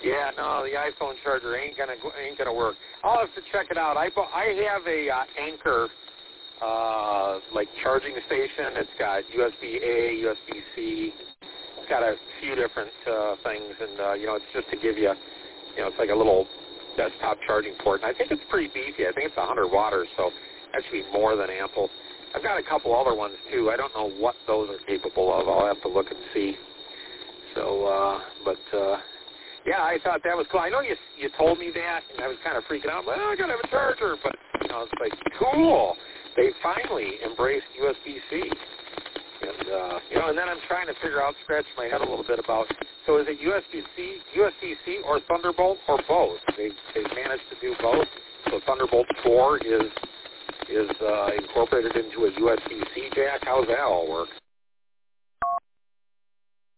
Yeah, no, the iPhone charger ain't gonna work. I'll have to check it out. I have a Anchor like charging station. It's got USB-A, USB-C. It's got a few different things, and it's just to give you, it's like a little desktop charging port. And I think it's pretty beefy. I think it's 100 watt or so. That should be more than ample. I've got a couple other ones too. I don't know what those are capable of. I'll have to look and see. So, yeah, I thought that was cool. I know you told me that, and I was kind of freaking out. Well, I got to have a charger, but it's like cool. They finally embraced USB-C, and and then I'm trying to scratch my head a little bit about. So is it USB-C, or Thunderbolt, or both? They've managed to do both. So Thunderbolt 4 is incorporated into a USB-C jack. How does that all work?